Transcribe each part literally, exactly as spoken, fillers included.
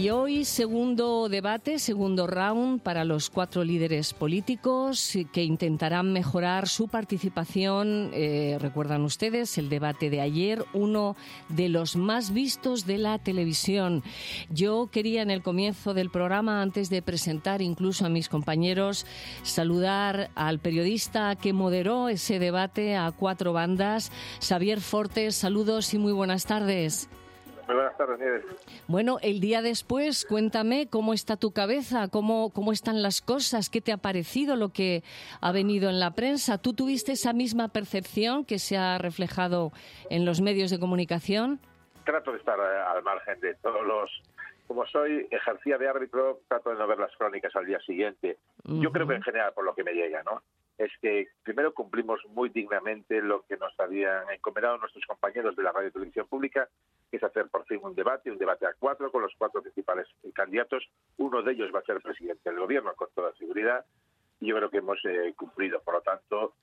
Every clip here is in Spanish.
Y hoy segundo debate, segundo round para los cuatro líderes políticos que intentarán mejorar su participación. Eh, recuerdan ustedes el debate de ayer, uno de los más vistos de la televisión. Yo quería en el comienzo del programa, antes de presentar incluso a mis compañeros, saludar al periodista que moderó ese debate a cuatro bandas, Xavier Fortes. Saludos y muy buenas tardes. Muy buenas tardes, Nieves. Bueno, el día después, cuéntame cómo está tu cabeza, cómo, cómo están las cosas, qué te ha parecido lo que ha venido en la prensa. ¿Tú tuviste esa misma percepción que se ha reflejado en los medios de comunicación? Trato de estar al margen de todos los... Como soy ejercía de árbitro, trato de no ver las crónicas al día siguiente. Uh-huh. Yo creo que en general, por lo que me llega, ¿no?, es que primero cumplimos muy dignamente lo que nos habían encomendado nuestros compañeros de la Radio y Televisión Pública, que es hacer por fin un debate, un debate a cuatro con los cuatro principales candidatos. Uno de ellos va a ser presidente del gobierno, con toda seguridad, y yo creo que hemos eh, cumplido. Por lo tanto,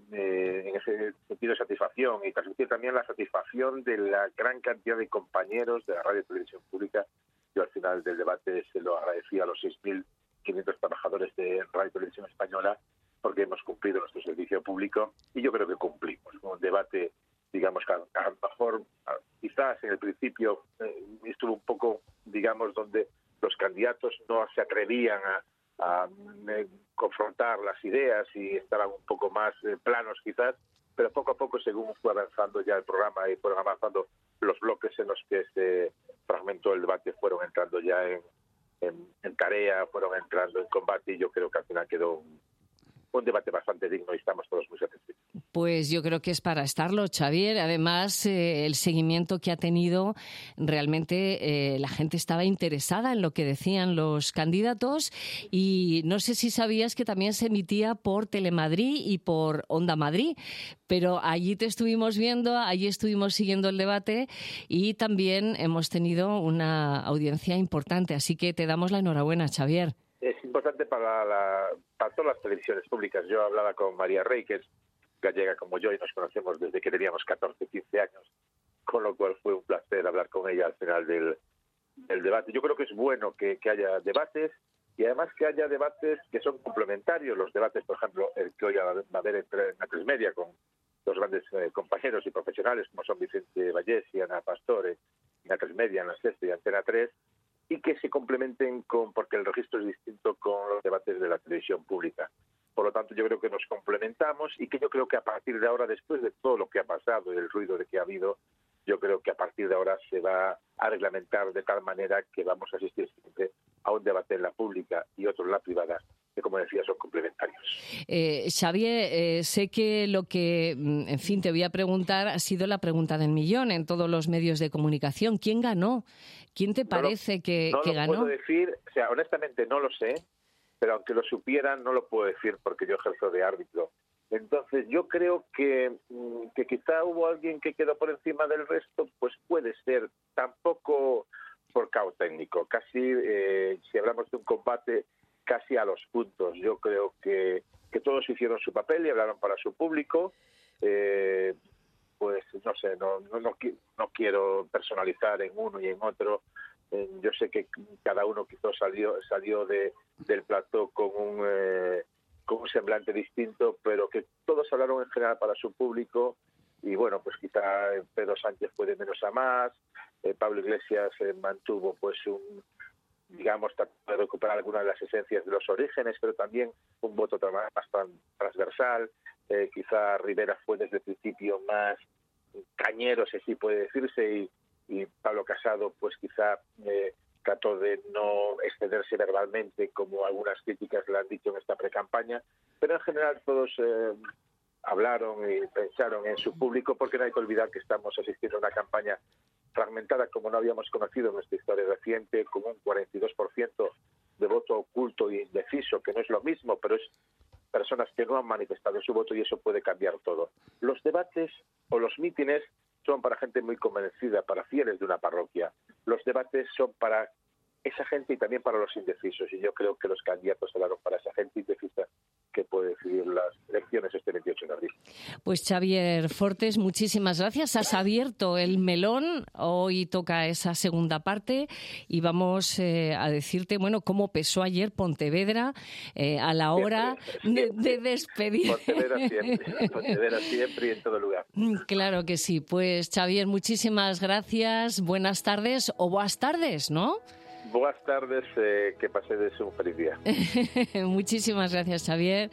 eh, en ese sentido de satisfacción, y transmitir también la satisfacción de la gran cantidad de compañeros de la Radio y Televisión Pública. Yo al final del debate se lo agradecí a los seis mil quinientos trabajadores de Radio y Televisión Española, porque hemos cumplido nuestro servicio público, y yo creo que cumplimos. Un debate, digamos, que a, a lo mejor, a, quizás en el principio eh, estuvo un poco, digamos, donde los candidatos no se atrevían a, a, a confrontar las ideas y estaban un poco más eh, planos quizás, pero poco a poco, según fue avanzando ya el programa y fueron avanzando los bloques en los que se fragmentó el debate, fueron entrando ya en, en, en tarea, fueron entrando en combate, y yo creo que al final quedó un un debate bastante digno y estamos todos muy satisfechos. Pues yo creo que es para estarlo, Xavier. Además, eh, el seguimiento que ha tenido, realmente eh, la gente estaba interesada en lo que decían los candidatos, y no sé si sabías que también se emitía por Telemadrid y por Onda Madrid, pero allí te estuvimos viendo, allí estuvimos siguiendo el debate y también hemos tenido una audiencia importante, así que te damos la enhorabuena, Xavier. Es importante para, la, para todas las televisiones públicas. Yo hablaba con María Rey, que es gallega como yo, y nos conocemos desde que teníamos catorce, quince años, con lo cual fue un placer hablar con ella al final del, del debate. Yo creo que es bueno que, que haya debates, y además que haya debates que son complementarios. Los debates, por ejemplo, el que hoy va a haber en A tres Media con dos grandes eh, compañeros y profesionales como son Vicente Vallés y Ana Pastore, en A tres Media, en La Sexta y Antena tres, y que se complementen con, porque el registro es distinto con los debates de la televisión pública. Por lo tanto, yo creo que nos complementamos, y que yo creo que a partir de ahora, después de todo lo que ha pasado y el ruido de que ha habido, yo creo que a partir de ahora se va a reglamentar de tal manera que vamos a asistir siempre a un debate en la pública y otro en la privada, que, como decía, son complementarios. Eh, Xavier, eh, sé que lo que, en fin, te voy a preguntar ha sido la pregunta del millón en todos los medios de comunicación. ¿Quién ganó? ¿Quién te parece no lo, que, no que lo ganó? No lo puedo decir, o sea, honestamente no lo sé, pero aunque lo supiera no lo puedo decir porque yo ejerzo de árbitro. Entonces yo creo que, que quizá hubo alguien que quedó por encima del resto, pues puede ser, tampoco por caos técnico, casi, eh, si hablamos de un combate, casi a los puntos. Yo creo que, que todos hicieron su papel y hablaron para su público. Eh, pues no sé, no, no, no, no quiero personalizar en uno y en otro. Eh, yo sé que cada uno quizás salió salió de, del plató con un, eh, con un semblante distinto, pero que todos hablaron en general para su público. Y bueno, pues quizá Pedro Sánchez fue de menos a más, eh, Pablo Iglesias eh, mantuvo pues un, digamos, trató de recuperar algunas de las esencias de los orígenes, pero también un voto más transversal. Eh, quizá Rivera fue desde el principio más cañero, si así puede decirse, y, y Pablo Casado pues quizá eh, trató de no excederse verbalmente, como algunas críticas le han dicho en esta precampaña, pero en general todos eh, hablaron y pensaron en su público, porque no hay que olvidar que estamos asistiendo a una campaña fragmentada como no habíamos conocido en nuestra historia reciente, con un cuarenta y dos por ciento de voto oculto y indeciso, que no es lo mismo, pero es personas que no han manifestado su voto, y eso puede cambiar todo. Los debates o los mítines son para gente muy convencida, para fieles de una parroquia. Los debates son para esa gente y también para los indecisos. Y yo creo que los candidatos hablaron para esa gente indecisa que puede decidir las elecciones este veintiocho de abril. Pues Xavier Fortes, muchísimas gracias. Has abierto el melón. Hoy toca esa segunda parte y vamos eh, a decirte, bueno, cómo pesó ayer Pontevedra eh, a la hora siempre, siempre. De, de despedir. Pontevedra siempre, Pontevedra siempre y en todo lugar. Claro que sí. Pues Xavier, muchísimas gracias. Buenas tardes o buenas tardes, ¿no? Buenas tardes, eh, que paséis un feliz día. Muchísimas gracias, Xavier.